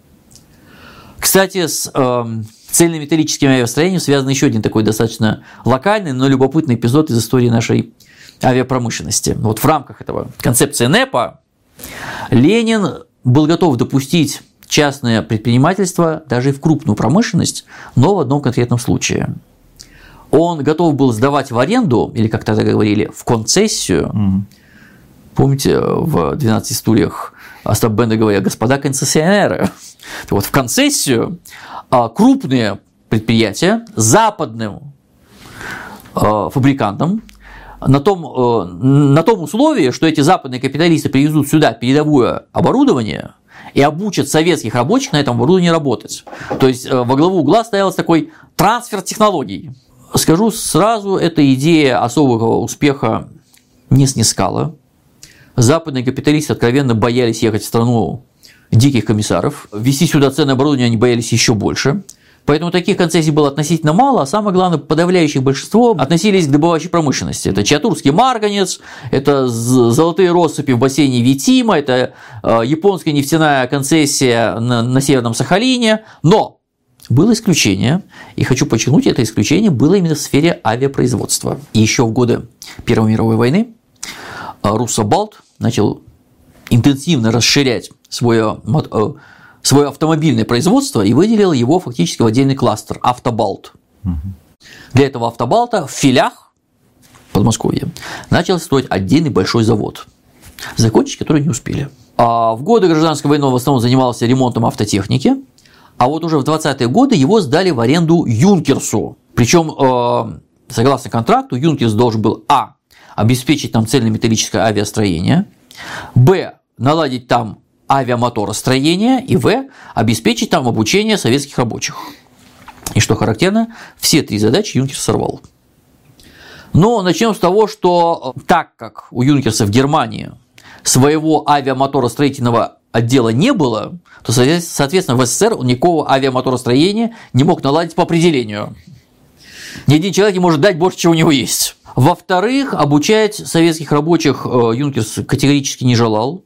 Кстати, с э, цельнометаллическим авиастроением связан еще один такой достаточно локальный, но любопытный эпизод из истории нашей авиапромышленности. Вот в рамках этого концепции НЭПа Ленин был готов допустить частное предпринимательство даже и в крупную промышленность, но в одном конкретном случае. Он готов был сдавать в аренду, или, как тогда говорили, в концессию. Mm-hmm. Помните, в «двенадцати стульях» Остап Бендер говорил: господа концессионеры. Вот в концессию крупные предприятия западным фабрикантам на том, на том условии, что эти западные капиталисты привезут сюда передовое оборудование и обучат советских рабочих на этом оборудовании работать. То есть во главу угла ставился такой трансфер технологий. Скажу сразу, эта идея особого успеха не снискала. Западные капиталисты откровенно боялись ехать в страну диких комиссаров. Ввести сюда ценное оборудование они боялись еще больше. Поэтому таких концессий было относительно мало, а самое главное, подавляющее большинство относились к добывающей промышленности. Это чиатурский марганец, это золотые россыпи в бассейне Витима, это японская нефтяная концессия на, на Северном Сахалине. Но было исключение, и хочу подчеркнуть, это исключение было именно в сфере авиапроизводства. И еще в годы Первой мировой войны Руссобалт начал интенсивно расширять свое свое автомобильное производство и выделил его фактически в отдельный кластер – Автобалт. Угу. Для этого Автобалта в Филях, Подмосковье, начал строить отдельный большой завод, закончить который не успели. А в годы гражданской войны он в основном занимался ремонтом автотехники, а вот уже в двадцатые годы его сдали в аренду Юнкерсу. Причем, согласно контракту, Юнкерс должен был а. обеспечить там цельнометаллическое авиастроение, б. наладить там авиамоторостроение и в. обеспечить там обучение советских рабочих. И что характерно, все три задачи Юнкерс сорвал. Но начнем с того, что так как у Юнкерса в Германии своего авиамоторостроительного отдела не было, то, соответственно, в СССР никакого авиамоторостроения не мог наладить по определению. Ни один человек не может дать больше, чего у него есть. Во-вторых, обучать советских рабочих Юнкерс категорически не желал.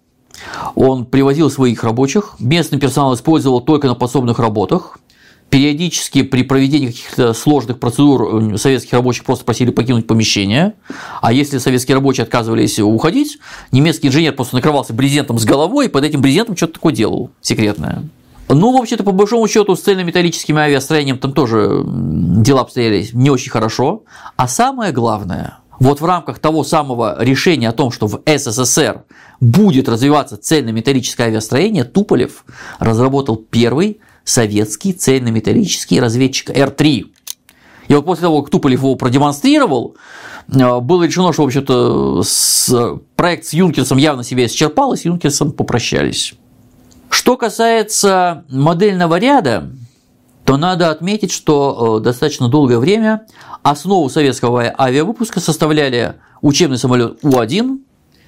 Он привозил своих рабочих, местный персонал использовал только на подсобных работах. Периодически при проведении каких-то сложных процедур советских рабочих просто просили покинуть помещение. А если советские рабочие отказывались уходить, немецкий инженер просто накрывался брезентом с головой и под этим брезентом что-то такое делал секретное. Ну, в общем-то, по большому счету, с цельнометаллическим авиастроением там тоже дела обстояли не очень хорошо. А самое главное, вот в рамках того самого решения о том, что в СССР будет развиваться цельнометаллическое авиастроение, Туполев разработал первый советский цельнометаллический разведчик Эр три. И вот после того, как Туполев его продемонстрировал, было решено, что, в общем-то, с... проект с Юнкерсом явно себя исчерпал, и с Юнкерсом попрощались. Что касается модельного ряда, то надо отметить, что достаточно долгое время основу советского авиавыпуска составляли учебный самолет У один,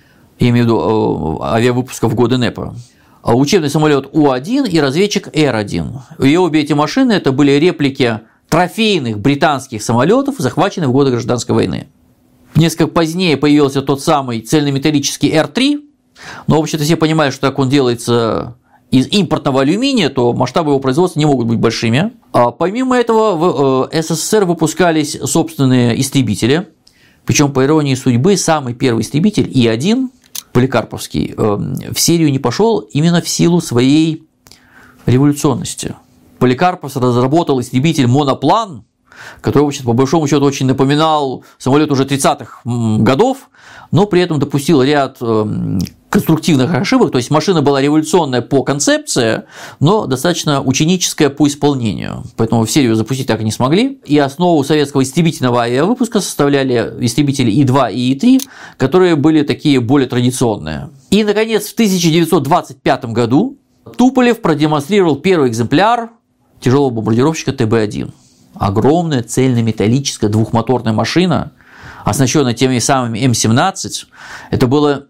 я имею в виду авиавыпуска в годы НЭПа, учебный самолет У один и разведчик Эр один. И обе эти машины – это были реплики трофейных британских самолетов, захваченных в годы гражданской войны. Несколько позднее появился тот самый цельнометаллический Эр три, но, в общем-то, все понимают, что так он делается из импортного алюминия, то масштабы его производства не могут быть большими. А помимо этого, в СССР выпускались собственные истребители, причем, по иронии судьбы, самый первый истребитель И один, Поликарповский, в серию не пошел именно в силу своей революционности. Поликарпов разработал истребитель моноплан, который, в общем, по большому счету, очень напоминал самолет уже тридцатых годов, но при этом допустил ряд конструктивных ошибок, то есть машина была революционная по концепции, но достаточно ученическая по исполнению, поэтому в серию запустить так и не смогли. И основу советского истребительного авиавыпуска составляли истребители И два и И три, которые были такие более традиционные. И, наконец, в тысяча девятьсот двадцать пятом году Туполев продемонстрировал первый экземпляр тяжелого бомбардировщика Тэ Бэ один. Огромная цельнометаллическая двухмоторная машина, оснащенная теми самыми Эм семнадцать. Это было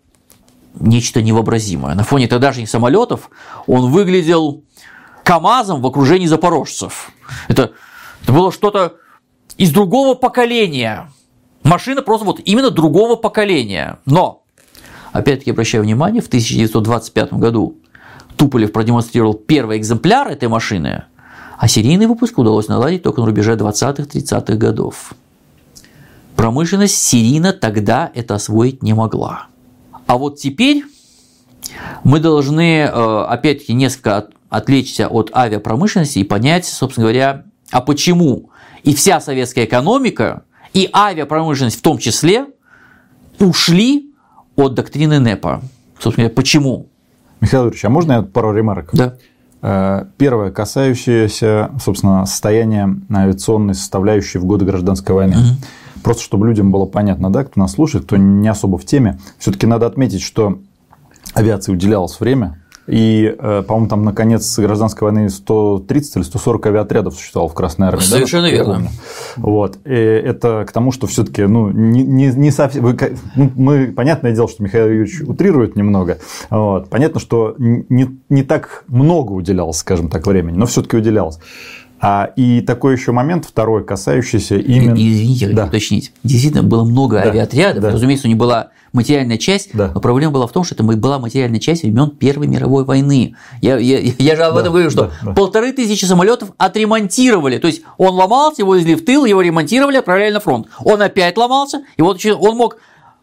нечто невообразимое. На фоне тогдашних самолетов он выглядел КАМАЗом в окружении запорожцев. Это, это было что-то из другого поколения. Машина просто вот именно другого поколения. Но, опять-таки обращаю внимание, в тысяча девятьсот двадцать пятом году Туполев продемонстрировал первый экземпляр этой машины, а серийный выпуск удалось наладить только на рубеже двадцатых-тридцатых годов. Промышленность серийно тогда это освоить не могла. А вот теперь мы должны, опять-таки, несколько отвлечься от авиапромышленности и понять, собственно говоря, а почему и вся советская экономика, и авиапромышленность в том числе, ушли от доктрины НЭПа. Собственно говоря, почему? Михаил Юрьевич, а можно я пару ремарок? Да. Первое, касающееся, собственно, состояния авиационной составляющей в годы гражданской войны. Угу. Просто чтобы людям было понятно, да, кто нас слушает, кто не особо в теме, все-таки надо отметить, что авиации уделялось время, И, по-моему, там на конец гражданской войны сто тридцать или сто сорок авиаотрядов существовало в Красной армии. Совершенно да, верно. Вот. И это к тому, что все-таки ну, не, не, не совсем. Мы, понятное дело, что Михаил Юрьевич утрирует немного. Вот. Понятно, что не, не так много уделялось, скажем так, времени, но все-таки уделялось. А, и такой еще момент, второй, касающийся именно… Извините, хочу да. уточнить. Действительно, было много да. авиаотрядов. Да. Разумеется, у них была материальная часть, да. но проблема была в том, что это была материальная часть времен Первой мировой войны. Я, я, я же об этом да. говорю, что да. полторы тысячи самолетов отремонтировали. То есть он ломался, его везли в тыл, его ремонтировали, отправляли на фронт. Он опять ломался, и вот он мог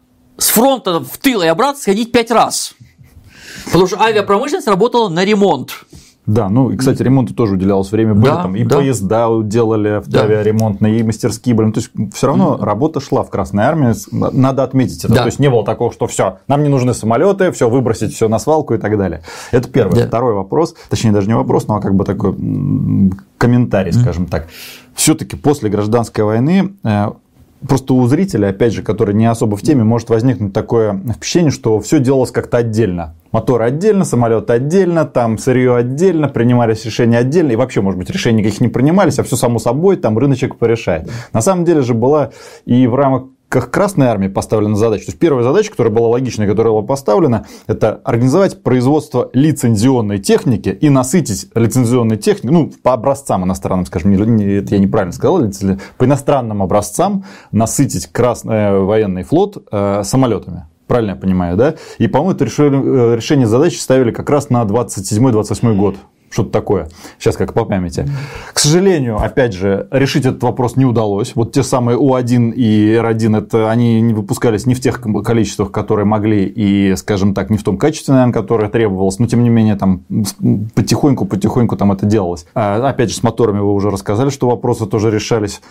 с фронта в тыл и обратно сходить пять раз. Потому что авиапромышленность работала на ремонт. Да, ну и, кстати, ремонту тоже уделялось время. Были да, там и да. поезда делали автоавиаремонтные, да. и мастерские были. То есть все равно mm-hmm. работа шла в Красной армии. Надо отметить это. Да. То есть не было такого, что все, нам не нужны самолеты, все выбросить все на свалку и так далее. Это первое. Да. Второй вопрос, точнее даже не вопрос, но как бы такой комментарий, mm-hmm. скажем так. Все-таки после гражданской войны просто у зрителя, опять же, который не особо в теме, может возникнуть такое впечатление, что все делалось как-то отдельно. Моторы отдельно, самолеты отдельно, там сырье отдельно, принимались решения отдельно, и вообще, может быть, решения никаких не принимались, а все само собой, там рыночек порешает. На самом деле же была и в рамках как Красной армии поставлена задача. То есть первая задача, которая была логичной, которая была поставлена, это организовать производство лицензионной техники и насытить лицензионной техникой, ну, по образцам иностранным, скажем, это я неправильно сказал, по иностранным образцам насытить красный военный флот э, самолетами. Правильно я понимаю, да? И, по-моему, это решение, решение задачи ставили как раз на двадцать седьмой - двадцать восьмой год. Что-то такое. Сейчас как по памяти. К сожалению, опять же, решить этот вопрос не удалось. Вот те самые У один и Р один, это, они не выпускались не в тех количествах, которые могли, и, скажем так, не в том качестве, наверное, которое требовалось. Но, тем не менее, там потихоньку-потихоньку там это делалось. А, опять же, с моторами вы уже рассказали, что вопросы тоже решались.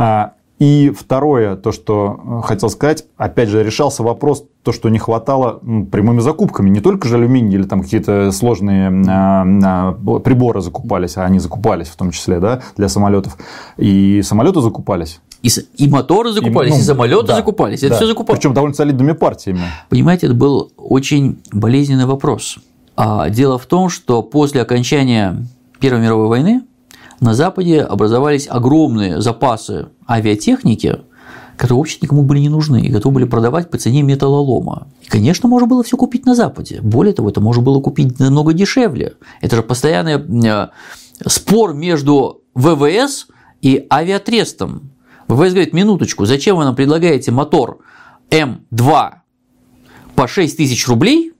И второе, то, что хотел сказать, опять же, решался вопрос, то, что не хватало ну, прямыми закупками. Не только же алюминий или там какие-то сложные а, а, приборы закупались, а они закупались в том числе, да, для самолетов. И самолеты закупались. И, и моторы закупались, и, ну, и самолеты да, закупались. Это да. все закупалось. Причем довольно солидными партиями. Понимаете, это был очень болезненный вопрос. А дело в том, что после окончания Первой мировой войны на Западе образовались огромные запасы авиатехники, которые вообще никому были не нужны и готовы были продавать по цене металлолома. И, конечно, можно было все купить на Западе. Более того, это можно было купить намного дешевле. Это же постоянный спор между вэ вэ эс и авиатрестом. вэ вэ эс говорит: минуточку, зачем вы нам предлагаете мотор Эм два по шесть тысяч рублей,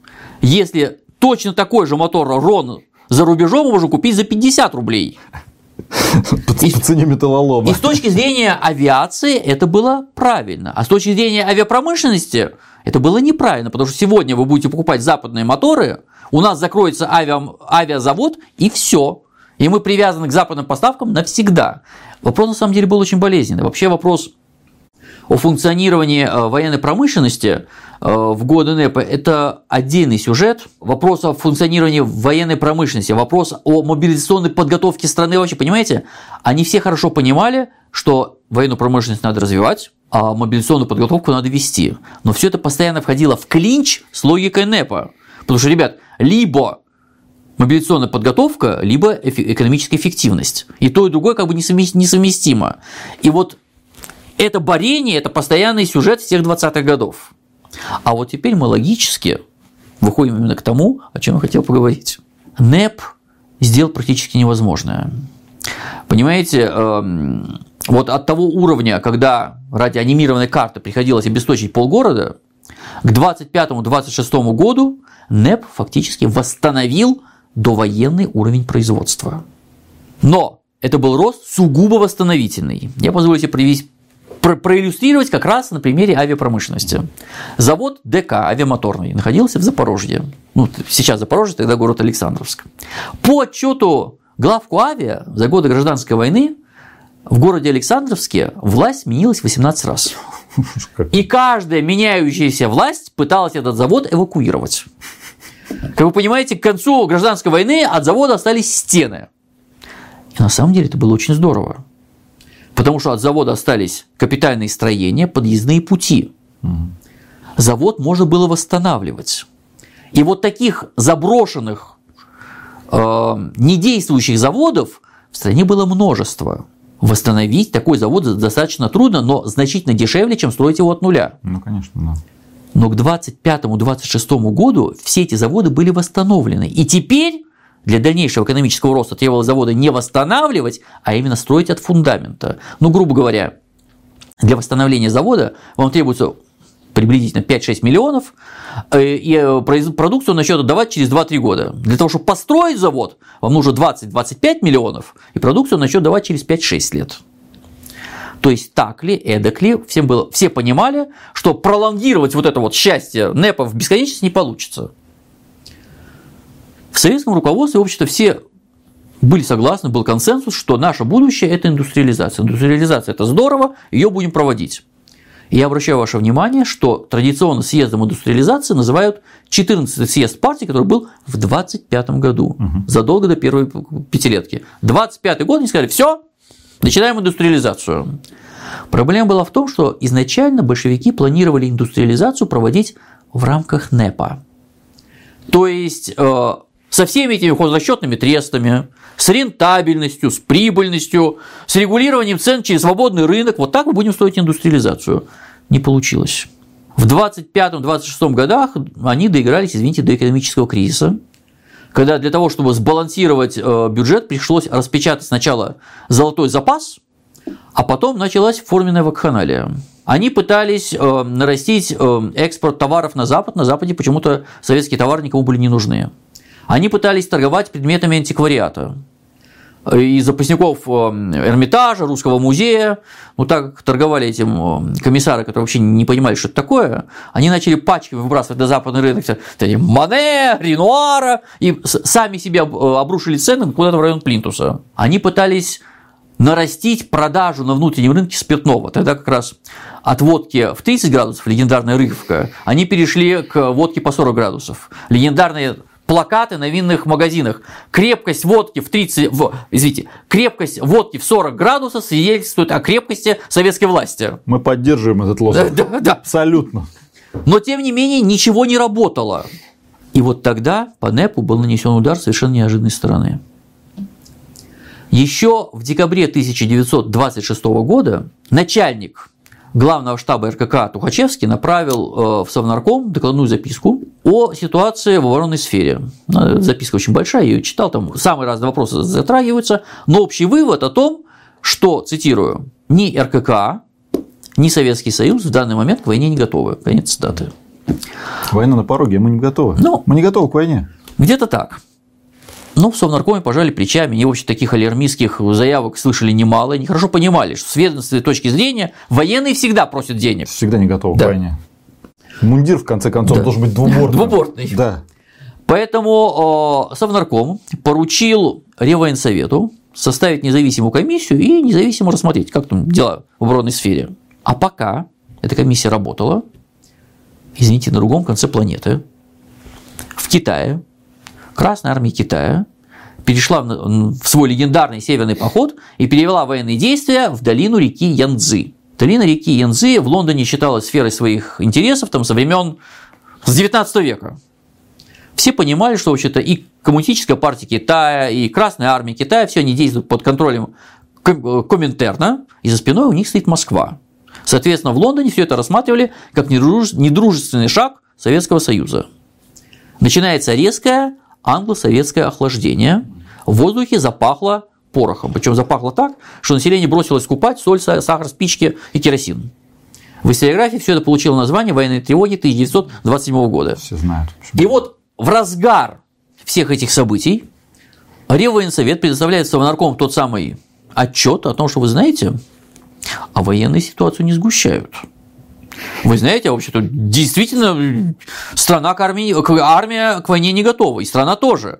если точно такой же мотор Рон за рубежом можно купить за пятьдесят рублей. По, по цене металлолома. И с точки зрения авиации это было правильно. А с точки зрения авиапромышленности это было неправильно. Потому что сегодня вы будете покупать западные моторы, у нас закроется авиа, авиазавод, и все. И мы привязаны к западным поставкам навсегда. Вопрос на самом деле был очень болезненный. Вообще вопрос о функционировании военной промышленности в годы НЭПа – это отдельный сюжет. Вопрос о функционировании военной промышленности, вопрос о мобилизационной подготовке страны вообще, понимаете? Они все хорошо понимали, что военную промышленность надо развивать, а мобилизационную подготовку надо вести. Но все это постоянно входило в клинч с логикой НЭПа. Потому что, ребят, либо мобилизационная подготовка, либо экономическая эффективность. И то, и другое как бы несовместимо. И вот это борение – это постоянный сюжет всех двадцатых годов. А вот теперь мы логически выходим именно к тому, о чем я хотел поговорить. НЭП сделал практически невозможное. Понимаете, вот от того уровня, когда ради анимированной карты приходилось обесточить полгорода, к двадцать пятому - двадцать шестому году НЭП фактически восстановил довоенный уровень производства. Но это был рост сугубо восстановительный. Я позволю себе привести проиллюстрировать как раз на примере авиапромышленности. Завод ДК авиамоторный находился в Запорожье. Ну, сейчас Запорожье, тогда город Александровск. По отчету главку авиа за годы гражданской войны в городе Александровске власть менялась восемнадцать раз. И каждая меняющаяся власть пыталась этот завод эвакуировать. Как вы понимаете, к концу гражданской войны от завода остались стены. И на самом деле это было очень здорово. Потому что от завода остались капитальные строения, подъездные пути. Угу. Завод можно было восстанавливать. И вот таких заброшенных, э, недействующих заводов в стране было множество. Восстановить такой завод достаточно трудно, но значительно дешевле, чем строить его от нуля. Ну, конечно, да. Но к двадцать пятому — двадцать шестому году все эти заводы были восстановлены. И теперь для дальнейшего экономического роста требовалось заводы не восстанавливать, а именно строить от фундамента. Ну, грубо говоря, для восстановления завода вам требуется приблизительно пять-шесть миллионов, и продукцию он начнет отдавать через два-три года. Для того, чтобы построить завод, вам нужно двадцать-двадцать пять миллионов, и продукцию он начнет давать через пять-шесть лет. То есть так ли, эдак ли, всем было, все понимали, что пролонгировать вот это вот счастье НЭПа в бесконечность не получится. В советском руководстве общества все были согласны, был консенсус, что наше будущее – это индустриализация. Индустриализация – это здорово, ее будем проводить. И я обращаю ваше внимание, что традиционно съездом индустриализации называют четырнадцатый съезд партии, который был в двадцать пятом году, угу. задолго до первой пятилетки. двадцать пятый год они сказали: все, начинаем индустриализацию. Проблема была в том, что изначально большевики планировали индустриализацию проводить в рамках НЭПа. То есть э, со всеми этими хозрасчетными трестами, с рентабельностью, с прибыльностью, с регулированием цен через свободный рынок. Вот так мы будем строить индустриализацию. Не получилось. В двадцать пятом — двадцать шестом годах они доигрались, извините, до экономического кризиса, когда для того, чтобы сбалансировать бюджет, пришлось распечатать сначала золотой запас, а потом началась форменная вакханалия. Они пытались нарастить экспорт товаров на Запад, на Западе почему-то советские товары никому были не нужны. Они пытались торговать предметами антиквариата. Из запасников Эрмитажа, Русского музея, ну так как торговали этим комиссары, которые вообще не понимали, что это такое, они начали пачками выбрасывать на западный рынок Мане, Ренуара, и сами себе обрушили цены куда-то в район Плинтуса. Они пытались нарастить продажу на внутреннем рынке спиртного. Тогда как раз от водки в тридцать градусов, легендарная Рыховка, они перешли к водке по сорок градусов. Легендарные плакаты на винных магазинах. Крепкость водки в тридцать, в, извините, крепкость водки в сорок градусов свидетельствует о крепкости советской власти. Мы поддерживаем этот лозунг. Да, да, да. Абсолютно. Но тем не менее ничего не работало. И вот тогда по НЭПу был нанесен удар с совершенно неожиданной стороны. Еще в декабре тысяча девятьсот двадцать шестого года начальник главного штаба эр ка ка Тухачевский направил в Совнарком докладную записку о ситуации в оборонной сфере. Записка очень большая, я ее читал, там самые разные вопросы затрагиваются, но общий вывод о том, что, цитирую, ни эр ка ка, ни Советский Союз в данный момент к войне не готовы. Конец цитаты. Война на пороге, мы не готовы. Ну, мы не готовы к войне. Где-то так. Ну, в Совнаркоме пожали плечами, они, в общем, таких алярмистских заявок слышали немало, они хорошо понимали, что с ведомственной точки зрения военные всегда просят денег. Всегда не готовы да. к войне. Мундир, в конце концов, да. должен быть двубортным. Двубортный. Да. Поэтому э, Совнарком поручил Реввоенсовету составить независимую комиссию и независимо рассмотреть, как там дела в оборонной сфере. А пока эта комиссия работала, извините, на другом конце планеты, в Китае, Красная армия Китая перешла в свой легендарный северный поход и перевела военные действия в долину реки Янцзы. Долина реки Янцзы в Лондоне считалась сферой своих интересов там, со времен с девятнадцатого века. Все понимали, что вообще-то и Коммунистическая партия Китая, и Красная армия Китая, все они действуют под контролем Коминтерна, и за спиной у них стоит Москва. Соответственно, в Лондоне все это рассматривали как недружественный шаг Советского Союза. Начинается резкое англо-советское охлаждение. В воздухе запахло порохом. Причем запахло так, что население бросилось купать соль, сахар, спички и керосин. В историографии все это получило название военной тревоги тысяча девятьсот двадцать седьмого года. Все знают. И вот в разгар всех этих событий Реввоенсовет предоставляет Совнарком тот самый отчет о том, что вы знаете, а военную ситуацию не сгущают. Вы знаете, а вообще-то действительно страна к армии, армия к войне не готова, и страна тоже.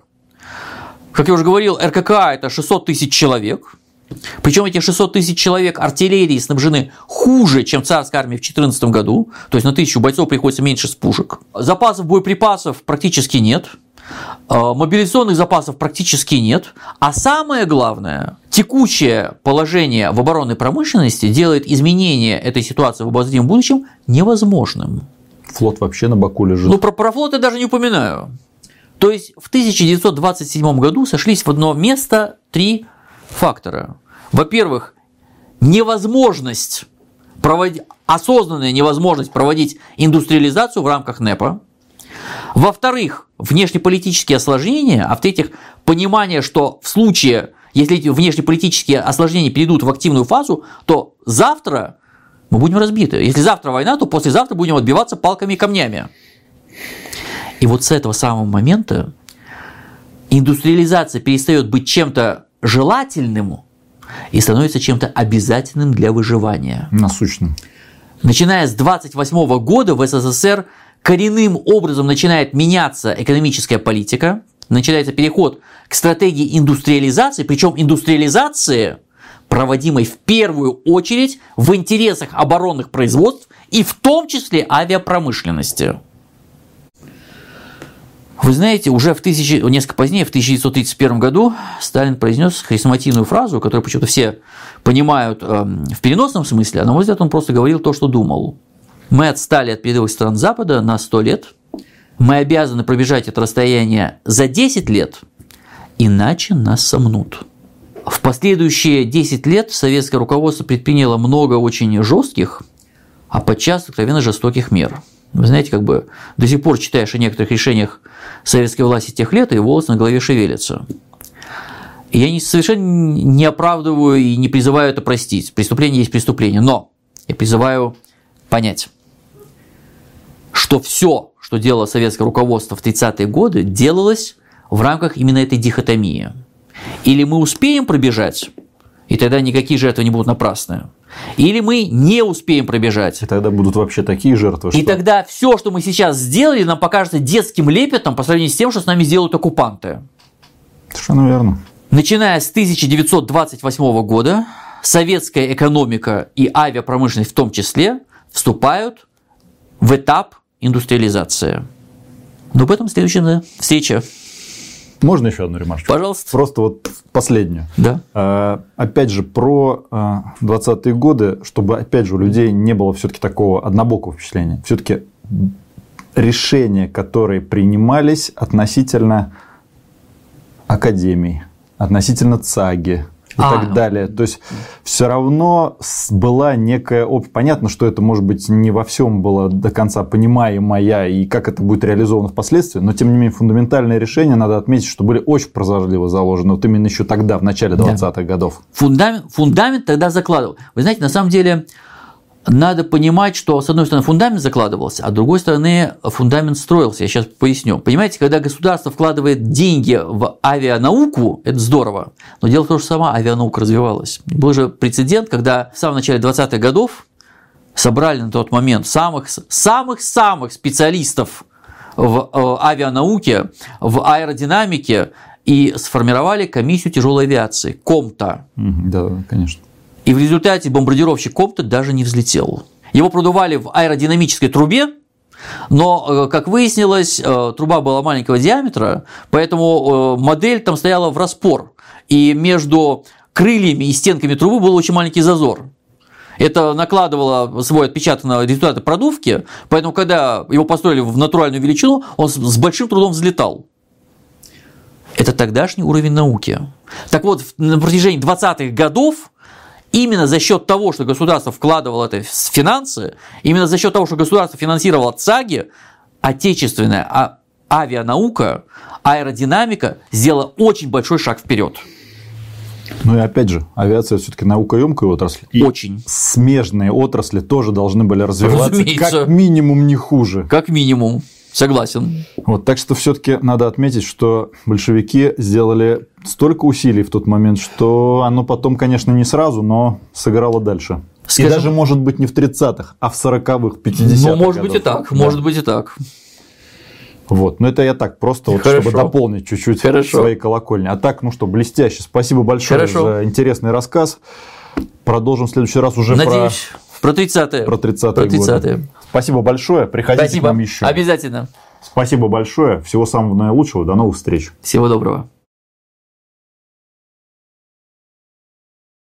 Как я уже говорил, эр ка ка – это шестьсот тысяч человек, причем эти шестьсот тысяч человек артиллерии снабжены хуже, чем царская армия в две тысячи четырнадцатом году, то есть на тысячу бойцов приходится меньше с пушек. Запасов боеприпасов практически нет, мобилизационных запасов практически нет, а самое главное, текущее положение в оборонной промышленности делает изменение этой ситуации в обозримом будущем невозможным. Флот вообще на боку лежит. Ну, про, про флот я даже не упоминаю. То есть, в тысяча девятьсот двадцать седьмом году сошлись в одно место три фактора. Во-первых, невозможность проводить, осознанная невозможность проводить индустриализацию в рамках НЭПа. Во-вторых, внешнеполитические осложнения. А в-третьих, понимание, что в случае, если эти внешнеполитические осложнения перейдут в активную фазу, то завтра мы будем разбиты. Если завтра война, то послезавтра будем отбиваться палками и камнями. И вот с этого самого момента индустриализация перестает быть чем-то желательным и становится чем-то обязательным для выживания. Насущным. Начиная с двадцать восьмого года в СССР коренным образом начинает меняться экономическая политика, начинается переход к стратегии индустриализации, причем индустриализации, проводимой в первую очередь в интересах оборонных производств и в том числе авиапромышленности. Вы знаете, уже в тысячи... несколько позднее, в тысяча девятьсот тридцать первом году, Сталин произнес хрестоматийную фразу, которую почему-то все понимают э, в переносном смысле, а на мой взгляд он просто говорил то, что думал. Мы отстали от передовых стран Запада на сто лет, мы обязаны пробежать это расстояние за десять лет, иначе нас сомнут. В последующие десять лет советское руководство предприняло много очень жестких, а подчас откровенно жестоких мер. Вы знаете, как бы до сих пор читаешь о некоторых решениях советской власти тех лет, и волосы на голове шевелятся. И я не, совершенно не оправдываю и не призываю это простить. Преступление есть преступление. Но я призываю понять, что все, что делало советское руководство в тридцатые годы, делалось в рамках именно этой дихотомии. Или мы успеем пробежать, и тогда никакие жертвы не будут напрасны. Или мы не успеем пробежать. И тогда будут вообще такие жертвы. И что... тогда все, что мы сейчас сделали, нам покажется детским лепетом по сравнению с тем, что с нами сделают оккупанты. Совершенно верно. Начиная с тысяча девятьсот двадцать восьмого года советская экономика и авиапромышленность в том числе вступают в этап индустриализации. Но об этом следующая встреча. Можно еще одну ремарку? Пожалуйста. Просто вот последнюю. Да. А, опять же, про а, двадцатые годы, чтобы, опять же, у людей не было все-таки такого однобокого впечатления. Все-таки решения, которые принимались относительно академий, относительно ЦАГИ и а, так далее. То есть, все равно была некая... Понятно, что это, может быть, не во всем было до конца понимаемая и как это будет реализовано впоследствии, но, тем не менее, фундаментальные решения, надо отметить, что были очень прозорливо заложены, вот именно еще тогда, в начале двадцатых да. годов. Фундамент, фундамент тогда закладывал. Вы знаете, на самом деле... Надо понимать, что, с одной стороны, фундамент закладывался, а с другой стороны, фундамент строился. Я сейчас поясню. Понимаете, когда государство вкладывает деньги в авианауку, это здорово. Но дело в том, что сама авианаука развивалась. Был же прецедент, когда в самом начале двадцатых годов собрали на тот момент самых-самых специалистов в авианауке, в аэродинамике и сформировали комиссию тяжелой авиации, КОМТА. Да, конечно. И в результате бомбардировщик Комта даже не взлетел. Его продували в аэродинамической трубе, но, как выяснилось, труба была маленького диаметра, поэтому модель там стояла в распор. И между крыльями и стенками трубы был очень маленький зазор. Это накладывало свой отпечаток на результаты продувки, поэтому, когда его построили в натуральную величину, он с большим трудом взлетал. Это тогдашний уровень науки. Так вот, на протяжении двадцатых годов именно за счет того, что государство вкладывало это в финансы, именно за счет того, что государство финансировало ЦАГИ, отечественная авианаука, аэродинамика сделала очень большой шаг вперед. Ну и опять же, авиация все-таки наукоемкая отрасль. И очень. Смежные отрасли тоже должны были развиваться, разумеется, как минимум не хуже. Как минимум. Согласен. Вот, так что все-таки надо отметить, что большевики сделали столько усилий в тот момент, что оно потом, конечно, не сразу, но сыграло дальше. Скажем... И даже, может быть, не в тридцатых, а в сороковых, пятидесятых. Ну, может годов. быть и так, да. может быть и так. Вот, но это я так просто, вот, чтобы дополнить чуть-чуть Хорошо. свои колокольни. А так, ну что, блестяще. Спасибо большое Хорошо. за интересный рассказ. Продолжим в следующий раз уже Надеюсь, про... про тридцатые. Про тридцатые годы. Спасибо большое. Приходите Спасибо. к нам еще. Обязательно. Спасибо большое. Всего самого наилучшего. До новых встреч. Всего доброго.